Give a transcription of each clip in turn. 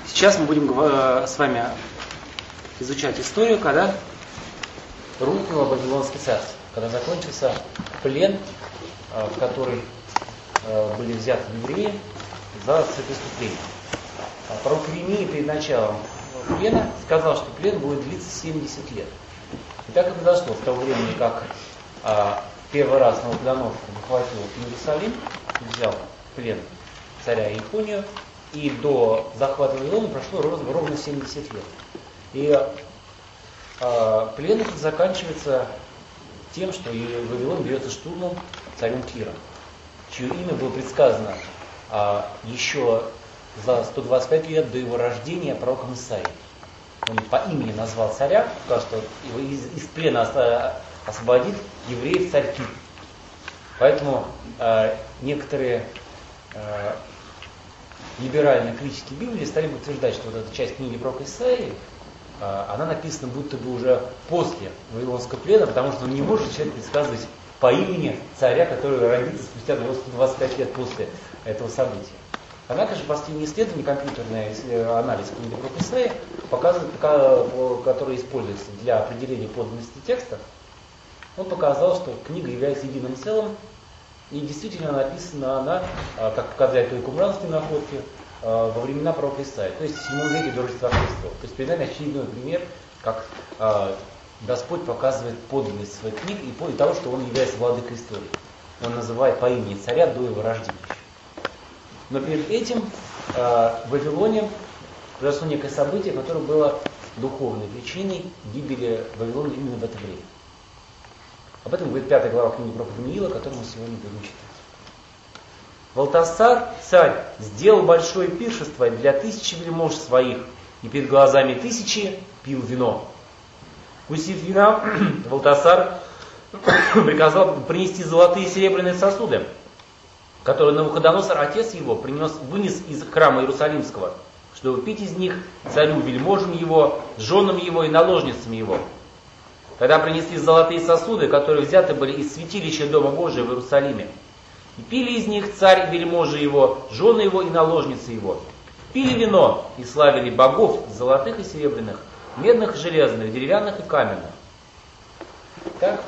Сейчас мы будем с вами изучать историю, когда рухнуло Вавилонское царство, когда закончился плен, в который были взяты евреи за преступление. Пророк Иеремия перед началом плена сказал, что плен будет длиться 70 лет. И так и произошло с того времени, как первый раз Навуходоносор захватил Иерусалим, взял в плен царя Иехонию, и до захвата Вавилона прошло ровно 70 лет. И плен этот заканчивается тем, что Вавилон берется штурмом царем Киром, чье имя было предсказано еще за 125 лет до его рождения пророком Исаией. Он по имени назвал царя, сказал, что его из плена освободит евреев царь Кир. Поэтому некоторые либеральные критики Библии стали утверждать, что вот эта часть книги пророка Исаии, она написана будто бы уже после Вавилонского плена, потому что он не может человек предсказывать по имени царя, который родится спустя 125 лет после этого события. Однако же последние исследования, компьютерный анализ книги пророка Исаии, показывает, который используется для определения подлинности текста, он показал, что книга является единым целым. И действительно написана она, как показали той кумранской находки, во времена пророка Исаии, то есть в 7 веке до Рождества Христова. То есть перед нами очередной пример, как Господь показывает подлинность своей книги и того, что Он является владыкой истории. Он называет по имени царя до его рождения. Но перед этим в Вавилоне произошло некое событие, которое было духовной причиной гибели Вавилона именно в это время. Об этом говорит 5 глава книги пророка Даниила, которую мы сегодня будем читать. Валтасар, царь, сделал большое пиршество для 1000 вельмож своих, и перед глазами 1000 пил вино. Вкусив вина, Валтасар приказал принести золотые и серебряные сосуды, которые Навуходоносор, отец его, вынес из храма Иерусалимского, чтобы пить из них царю, вельможам его, женам его и наложницам его. Тогда принесли золотые сосуды, которые взяты были из святилища Дома Божия в Иерусалиме. И пили из них царь и вельможи его, жены его и наложницы его. Пили вино и славили богов золотых и серебряных, медных и железных, деревянных и каменных. Так,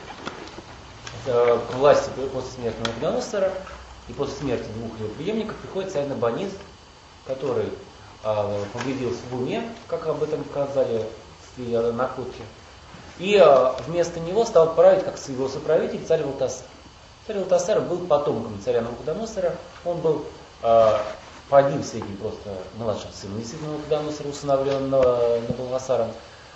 к власти после смерти Навуходоносора и после смерти 2 его преемников приходит царь Набонид, который победил в уме, как об этом сказали в находке. И вместо него стал править, как его соправитель, царь Валтасар. Царь Валтасар был потомком царя Навуходоносора. Он был по одним сведениям просто младшим сыном действительно Навуходоносора, усыновлен Навуходоносором,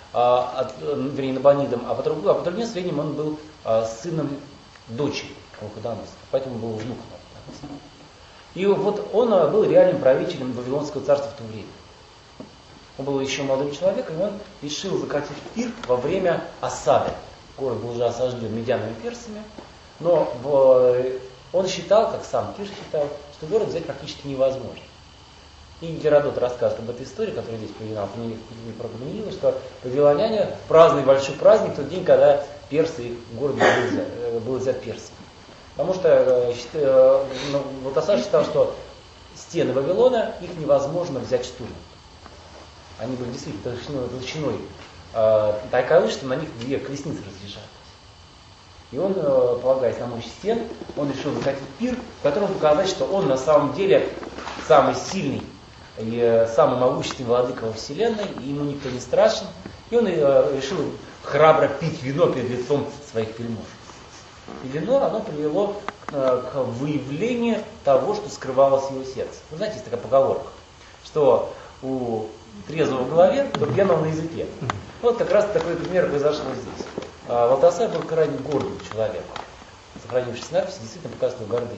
вернее Набонидом, а по другим сведениям он был сыном дочери Навуходоносора, поэтому был внуком Навуходоносора. И вот он был реальным правителем Вавилонского царства в то время. Он был еще молодым человеком, и он решил закатить пир во время осады. Город был уже осажден медянами и персами, но он считал, как сам Кир считал, что город взять практически невозможно. И Геродот рассказывает об этой истории, которая здесь приведена в книге пророка Даниила, что вавилоняне праздновали большой праздник в тот день, когда город был взят персами. Потому что Валтасар считал, что стены Вавилона, их невозможно взять штурмом. Они были действительно толщиной таковы, что на них 2 колесницы разъезжались. И он, полагаясь на мощь стен, он решил закатить пир, в котором показать, что он на самом деле самый сильный и самый могущественный владыка во вселенной, и ему никто не страшен. И он решил храбро пить вино перед лицом своих вельмож. И вино, оно привело к выявлению того, что скрывалось в его сердце. Вы знаете, есть такая поговорка, что у трезвого в голове, то пьяного на языке. Вот как раз такой пример произошел здесь. Валтасар был крайне гордым человеком. Сохранившись надпись, действительно показывал гордыню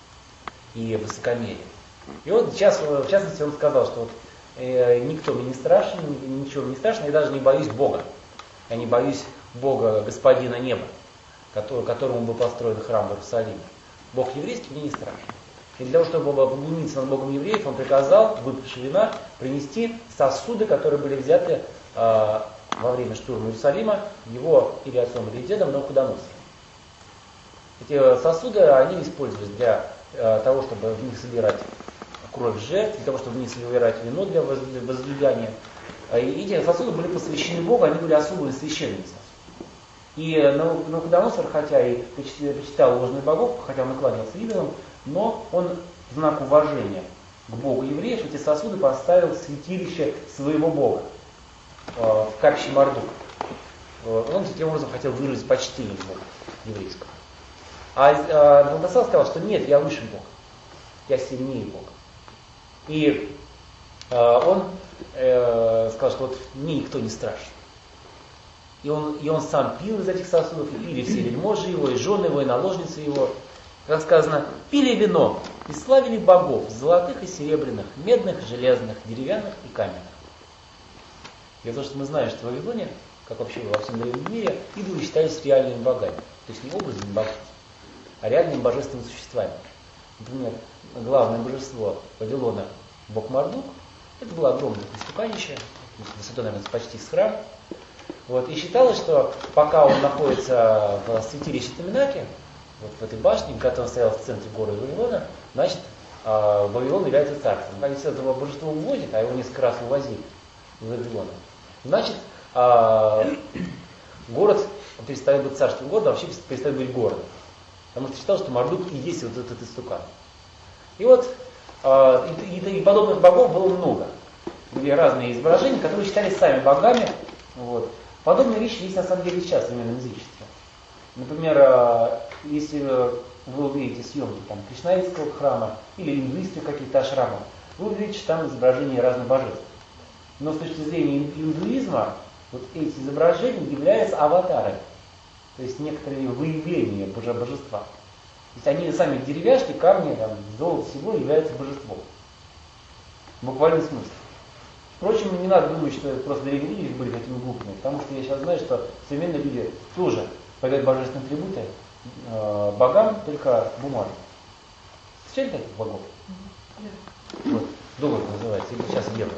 и высокомерие. И вот сейчас, в частности, он сказал, что вот, никто мне не страшен, ничего мне не страшно, я даже не боюсь Бога. Я не боюсь Бога, Господина неба, которому был построен храм в Иерусалиме. Бог еврейский мне не страшен. И для того, чтобы поглумиться над Богом евреев, он приказал, выпивши вина, принести сосуды, которые были взяты во время штурма Иерусалима его или отцом, или дедом Навуходоносором. Эти сосуды, они использовались для того, чтобы в них собирать кровь жертв, для того, чтобы в них собирать вино для возлияния. И эти сосуды были посвящены Богу, они были особые священные сосуды. И Навуходоносор, хотя и почитал ложных богов, хотя он и кланялся идолам, но он в знак уважения к Богу евреев эти сосуды поставил в святилище своего Бога, в капище Мардука. Он таким образом хотел выразить почтение Бога еврейского. А Навуходоносор сказал, что нет, я выше Бога, я сильнее Бога. И он сказал, что вот мне никто не страшен. И он сам пил из этих сосудов, и пили все вельможи его, и жены его, и наложницы его. Как сказано, пили вино и славили богов, золотых и серебряных, медных, железных, деревянных и каменных. Дело в том, что мы знаем, что в Вавилоне, как вообще во всем древнем мире, идолы считались реальными богами. То есть не образными богами, а реальными божественными существами. Например, главное божество Вавилона, бог Мардук, это было огромное истуканище, высотой, наверное, почти с храм. Вот, и считалось, что пока он находится в святилище Таминаке, вот в этой башне, когда он стоял в центре города Вавилона, значит, Вавилон является царством. Если этого божества увозят, а его несколько раз увозили из Вавилона, значит, город перестает быть царским городом, а вообще перестает быть городом. Потому что считалось, что Мардук и есть вот этот истукан. И вот и подобных богов было много. Были разные изображения, которые считались сами богами. Вот. Подобные вещи есть на самом деле сейчас в современном язычестве. Например, если вы увидите съемки там, кришнаитского храма или индуистских каких-то ашрамов, вы увидите, что там изображения разных божеств. Но с точки зрения индуизма, вот эти изображения являются аватарами, то есть некоторые выявления божества. То есть они сами деревяшки, камни, там, золото, всего являются божеством. В буквальном смысле. Впрочем, не надо думать, что это просто древние люди были такими глупыми, потому что я сейчас знаю, что современные люди тоже подают божественные атрибуты богам, только бумагой. Встречали таких богов? Вот, доллар называется, или сейчас евро.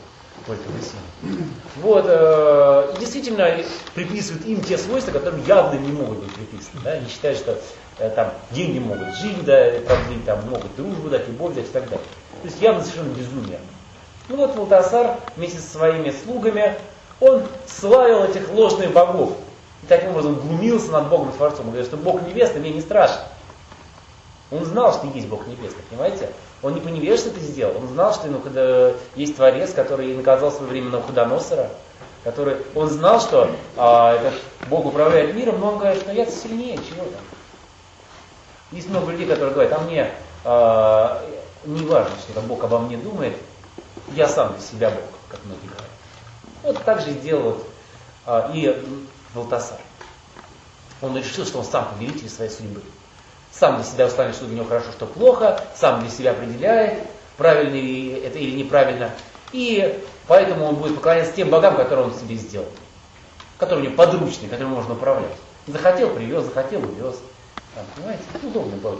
Вот, и действительно приписывают им те свойства, которые явно не могут быть приписаны. Да? Они считают, что там деньги могут жизнь продлить, там могут дружбу дать, любовь дать и так далее. То есть явно совершенно безумие. Ну вот Валтасар вместе со своими слугами, он славил этих ложных богов. И таким образом глумился над Богом и Творцом. Он говорит, что Бог небесный мне не страшен. Он знал, что есть Бог небесный, понимаете? Он не по невежеству это сделал. Он знал, что когда есть Творец, который наказал в свое время Навуходоносора, который, он знал, что этот Бог управляет миром, но он говорит, что я сильнее, чего там. Есть много людей, которые говорят, мне не важно, что там Бог обо мне думает, я сам для себя Бог, как многие говорят. Вот так же сделал и Валтасар. Он решил, что он сам повелитель своей судьбы. Сам для себя устанет, что для него хорошо, что плохо, сам для себя определяет, правильно ли это или неправильно. И поэтому он будет поклоняться тем богам, которые он себе сделал. Которые у него подручные, которыми можно управлять. Захотел, привез, захотел, увез. Понимаете? Удобно было.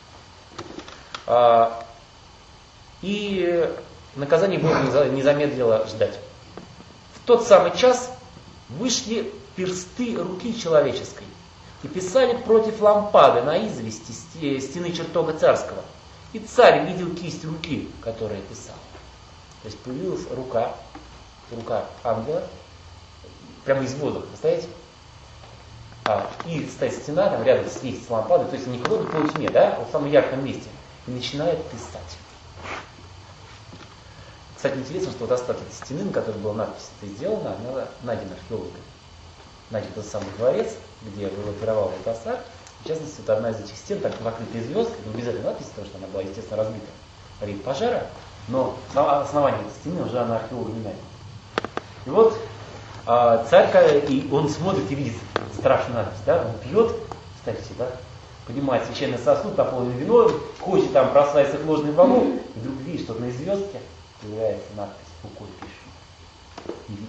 И наказание Бога не замедлило ждать. В тот самый час вышли персты руки человеческой и писали против лампады на извести стены чертога царского. И царь видел кисть руки, которая писала. То есть появилась рука ангела, прямо из воздуха, представляете? И стоит стена, там рядом с лампадой, то есть не кого-то по тьме, да, в самом ярком месте, и начинает писать. Кстати, интересно, что вот остаток стены, на которой была надпись, это сделано, она найдена археологами. Найден тот самый дворец, где пировал Валтасар. В частности, вот одна из этих стен, так покрытая звездкой, но без этой надписи, потому что она была, естественно, разбита во время пожара, но основание этой стены уже она археологами найдена. И вот царь, и он смотрит и видит страшную надпись, да, он пьет, кстати, да, поднимает священный сосуд, наполненный вином, хочет там прославить своих ложных богов, и вдруг видит, что на звездке появляется надпись, рукой пишет.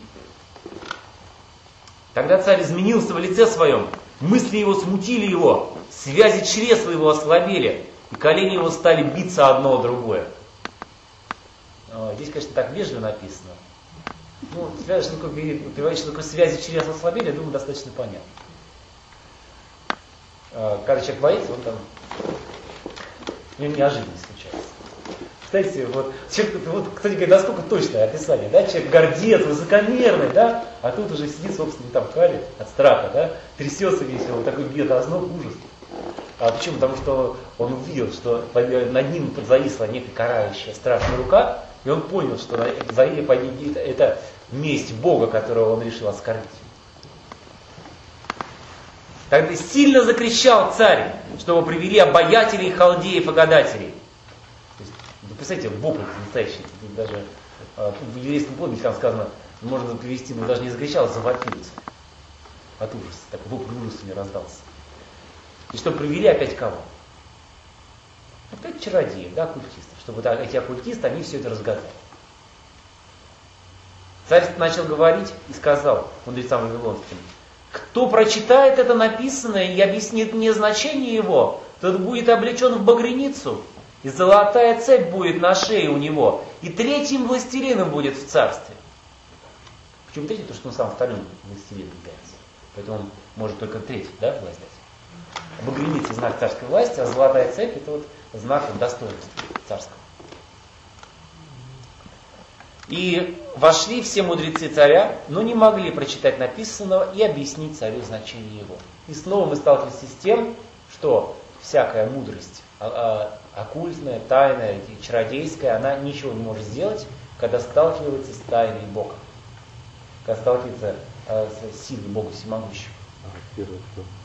Тогда царь изменился в лице своем, мысли его смутили его, связи чресла его ослабели, и колени его стали биться одно о другое. Здесь, конечно, так вежливо написано. Ну, что такое связи чресла ослабели, я думаю, достаточно понятно. Когда человек боится, он там, неожиданность случается. Кстати, кстати, насколько точное описание, да, человек гордец, высокомерный, да, а тут уже сидит, собственно, там Кали от страха, да, трясется весь, вот такой бьет озноб, ужас. А почему? Потому что он увидел, что над ним зависла некая карающая страшная рука, и он понял, что за ней это месть Бога, которого он решил оскорбить. Тогда сильно закричал царь, чтобы привели обаятелей, халдеев и гадателей. Вы представляете, вопль настоящий. Даже в еврейском подвиге там сказано, можно перевести, но даже не закричал, завопил от ужаса. Так вопль ужаса не раздался. И чтобы привели опять кого? Опять чародеев, да, оккультистов. Чтобы эти оккультисты, они все это разгадали. Царь начал говорить и сказал мудрецам вавилонским: кто прочитает это написанное и объяснит мне значение его, тот будет облечен в багряницу, и золотая цепь будет на шее у него, и третьим властелином будет в царстве. Почему третий? Потому что он сам вторым властелином является. Поэтому он может только третий, да, власть дать. Багряница — знак царской власти, а золотая цепь — это вот знак достоинства царского. И вошли все мудрецы царя, но не могли прочитать написанного и объяснить царю значение его. И снова мы сталкиваемся с тем, что всякая мудрость, оккультная, тайная, чародейская, она ничего не может сделать, когда сталкивается с тайной Бога. Когда сталкивается с силой Бога всемогущего. Первый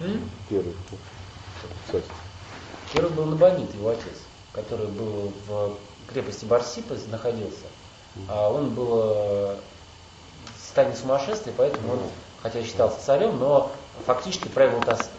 кто? Первый был Набонид, его отец, который был в крепости Барсипа, находился. Он был в состоянии сумасшествия, поэтому он, хотя считался царем, но фактически правил Тасс.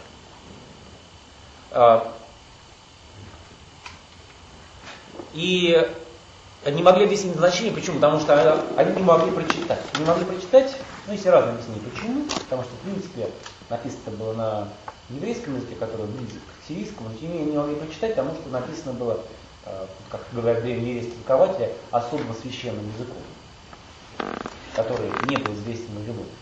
И не могли объяснить значение, почему? Потому что они не могли прочитать. Не могли прочитать, ну, есть разные объяснения. Почему? Потому что, в принципе, написано было на еврейском языке, который близок к сирийскому, но тем не менее не могли прочитать, потому что написано было, как говорят древнееврейские толкователи, особо священным языком, который не был известен на любом.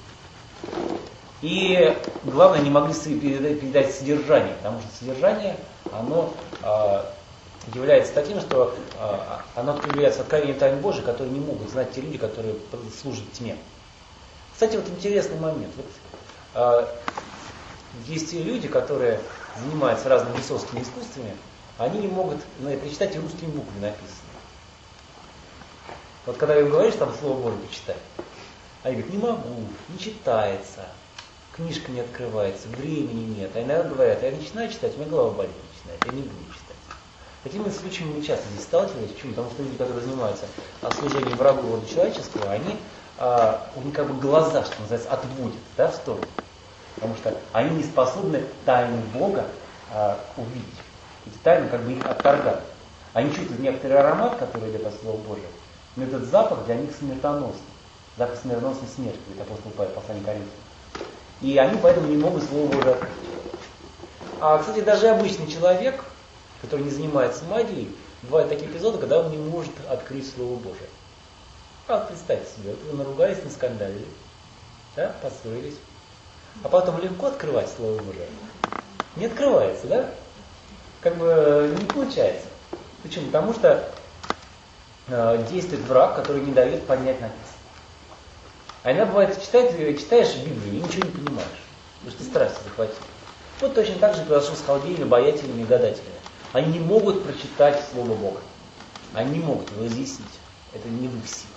И главное, не могли передать содержание, потому что содержание, оно является таким, что оно является откровением тайн Божьей, которые не могут знать те люди, которые служат тьме. Кстати, вот интересный момент. Вот, есть люди, которые занимаются разными бесовскими искусствами, они не могут прочитать и русскими буквами написано. Вот когда им говоришь, там слово Божье почитай, они говорят, не могу, не читается, книжка не открывается, времени нет. А иногда говорят, я начинаю читать, у меня голова болит начинает, я не буду читать. Такими случаями мы часто здесь сталкивались. Почему? Потому что люди, которые занимаются служением врагу рода человеческого, они, у них как бы глаза, что называется, отводят, да, в сторону. Потому что они не способны тайну Бога увидеть. Эти тайны как бы их отторгают. Они чувствуют некоторый аромат, который идет от Слова Божьего, но этот запах для них смертоносный. Запах смертоносной смерти, говорит апостол Павел, послание Коринфянам. И они поэтому не могут Слово Божие открыть. Кстати, даже обычный человек, который не занимается магией, бывают такие эпизоды, когда он не может открыть Слово Божие. Представьте себе, вот вы наругались, наскандалили, да, поссорились, а потом легко открывать Слово Божие. Не открывается, да? Как бы не получается. Почему? Потому что действует враг, который не дает понять написанное. А иногда бывает, читаешь Библию и ничего не понимаешь, потому что страсть захватила. Вот точно так же произошло с халдеями, обаятелями и гадателями. Они не могут прочитать Слово Бога. Они не могут его изъяснить. Это не в их силах.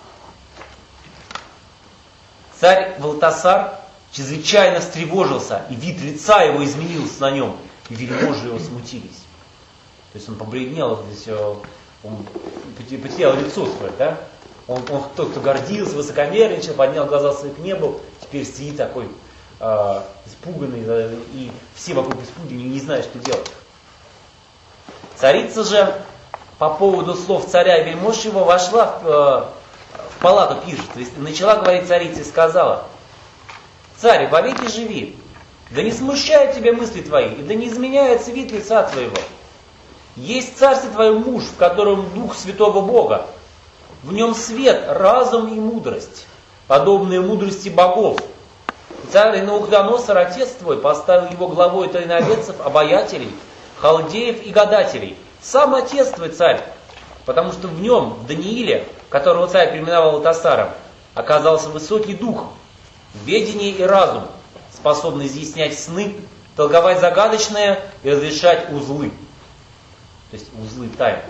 Царь Валтасар чрезвычайно встревожился, и вид лица его изменился на нем, и вельможи его смутились. То есть он побледнел, он потерял лицо свое, да? Он тот, кто гордился, высокомерничал, поднял глаза свои к небу, теперь сидит такой испуганный, и все вокруг испуганы, не знают, что делать. Царица же по поводу слов царя и вельмож его вошла в палату, пишет, то есть начала говорить царица и сказала: «Царь, вовеки живи, да не смущают тебя мысли твои, и да не изменяется вид лица твоего. Есть в царстве твоем муж, в котором дух святого Бога, в нем свет, разум и мудрость, подобные мудрости богов. Царь Навуходоносор, отец твой, поставил его главой тайноведцев, обаятелей, халдеев и гадателей. Сам отец твой, царь, Потому что в нем, в Данииле, которого царь переименовал Валтасаром, оказался высокий дух, ведение и разум, способный изъяснять сны, толковать загадочное и разрешать узлы. То есть узлы тайн.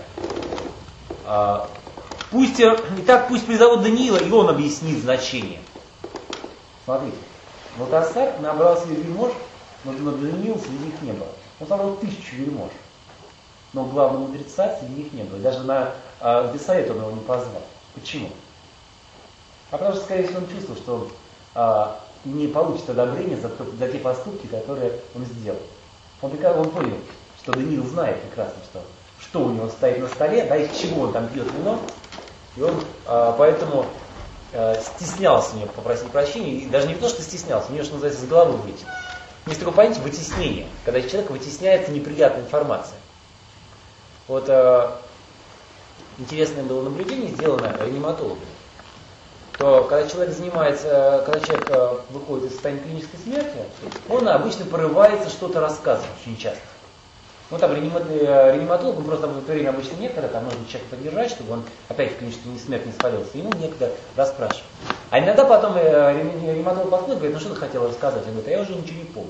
Пусть призовут Даниила, и он объяснит значение. Смотрите, Валтасар набрал себе вельмож, но Даниил среди них не было. Он собрал 1000 вельмож. Но главного мудреца среди них не было. Даже на бессовет он его не позвал. Почему? Потому что, скорее всего, он чувствовал, что он не получит одобрения за те поступки, которые он сделал. Он понял, что Даниил знает прекрасно, что у него стоит на столе, да, из чего он там пьет вино. И он поэтому стеснялся у него попросить прощения. И даже не то, что стеснялся, у него, что называется, с головы вылетело. Есть такое понятие вытеснение, когда из человека вытесняется неприятная информация. Вот интересное было наблюдение, сделано реаниматологами. То когда человек выходит из состояния клинической смерти, он обычно порывается что-то рассказывать очень часто. Ну там реаниматолог, просто время обычно некогда, там нужно человека поддержать, чтобы он опять в клиническую смерть не свалился. Ему некогда расспрашивать. А иногда потом реаниматолог подходит и говорит, ну что ты хотел рассказать? Он говорит, а я уже ничего не помню.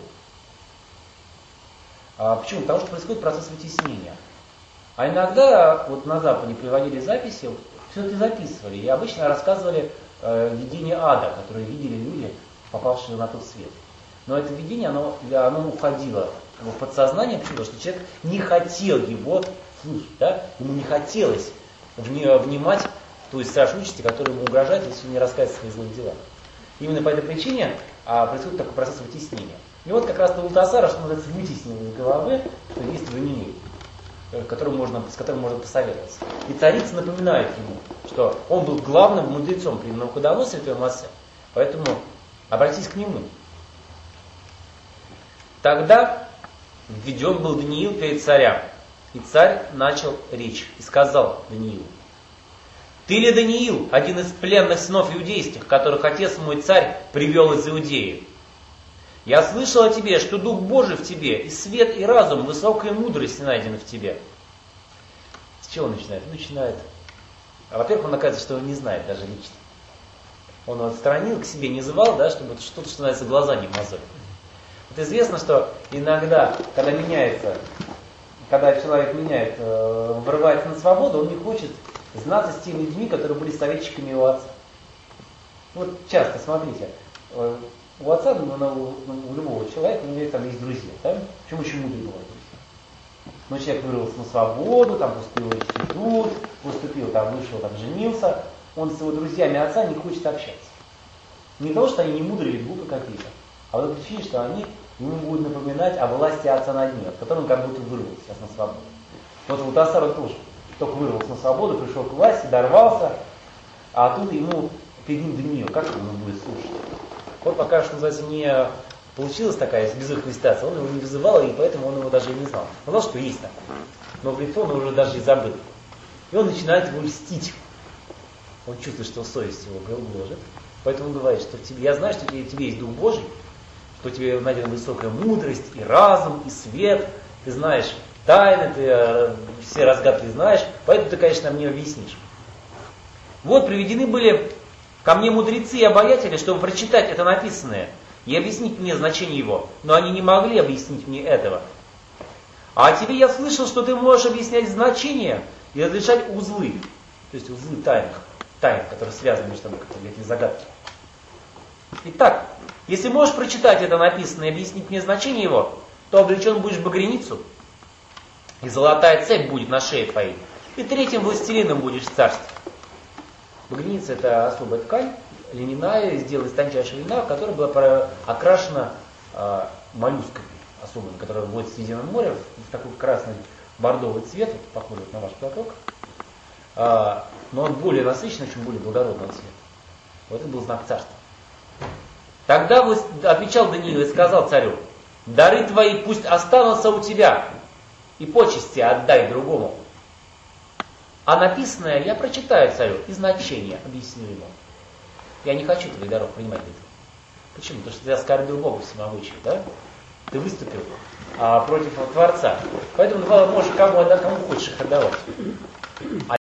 Почему? Потому что происходит процесс вытеснения. А иногда вот на Западе приводили записи, все это записывали, и обычно рассказывали видение ада, которые видели люди, попавшие на тот свет. Но это видение, оно уходило в подсознание, потому что человек не хотел его слушать, да? Ему не хотелось внимать в той страшной участи, которая ему угрожает, если он не раскается в своих злых делах. Именно по этой причине происходит такой процесс вытеснения. И вот как раз Валтасара, что называется, вытеснил из головы, что есть Даниил, с которым можно посоветоваться. И царица напоминает ему, что он был главным мудрецом при Навуходоносоре, твоем отце, поэтому обратись к нему. Тогда введен был Даниил перед царем, и царь начал речь и сказал Даниилу: «Ты ли Даниил, один из пленных сынов иудейских, которых отец мой царь привел из Иудеи? Я слышал о тебе, что Дух Божий в тебе, и свет, и разум, высокая мудрость найдены в тебе». С чего он начинает? Он начинает. Во-первых, он оказывается, что он не знает даже лично. Он его отстранил, к себе не звал, да, чтобы что-то, что называется, глаза не мозоль. Вот известно, что иногда, когда человек вырывается на свободу, он не хочет знаться с теми людьми, которые были советчиками его отца. Вот часто, смотрите, у отца, у любого человека, там есть друзья, да? Причем очень мудрые бывают друзья. Но человек вырвался на свободу, там поступил в институт, вышел, женился, он с его друзьями отца не хочет общаться. Не потому, что они не мудрые или глупые какие-то, а по причине, что они ему будут напоминать о власти отца над ним, от которой он как будто вырвался сейчас на свободу. Вот Валтасар тоже только вырвался на свободу, пришел к власти, дорвался, а тут ему перед ним Даниил, как он будет слушать? Вот пока, что называется, не получилась такая безыхвостация, он его не вызывал, и поэтому он его даже и не знал. Он знал, что есть такое, но в лицо он уже даже и забыл. И он начинает его льстить. Он чувствует, что совесть его гложет. Поэтому он говорит, что я знаю, что в тебе есть Дух Божий, что в тебе найдена высокая мудрость, и разум, и свет, ты знаешь тайны, ты все разгадки знаешь, поэтому ты, конечно, мне объяснишь. Вот приведены были ко мне мудрецы и обаятели, чтобы прочитать это написанное и объяснить мне значение его, но они не могли объяснить мне этого. А о тебе я слышал, что ты можешь объяснять значение и разрешать узлы, то есть узлы тайн, которые связаны между собой, эти загадки. Итак, если можешь прочитать это написанное и объяснить мне значение его, то облечен будешь в багряницу, и золотая цепь будет на шее твоей, и третьим властелином будешь в царстве. Багряница — это особая ткань, льняная, сделана из тончайшего льна, которая была окрашена моллюсками особыми, которые вводятся в Средиземное море, в такой красный бордовый цвет, похожий на ваш платок, но он более насыщенный, чем более благородного цвета. Вот это был знак царства. Тогда отвечал Даниил и сказал царю: «Дары твои пусть останутся у тебя, и почести отдай другому. А написанное я прочитаю царю, и значение объясню ему». Я не хочу твоих даров принимать для этого. Почему? Потому что ты оскорбил Бога всемогущего, да? Ты выступил против Творца. Поэтому можешь кому хочешь их отдавать.